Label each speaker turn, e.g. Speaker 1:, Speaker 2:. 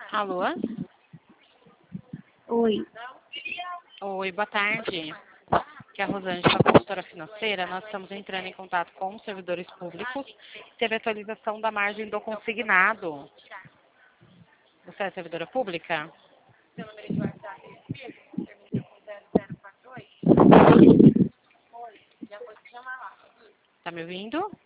Speaker 1: Alô?
Speaker 2: Oi.
Speaker 1: Oi, boa tarde. Aqui é a Rosângela, consultora financeira. Nós estamos entrando em contato com os servidores públicos. Teve atualização da margem do consignado. Você é servidora pública? Tá me ouvindo?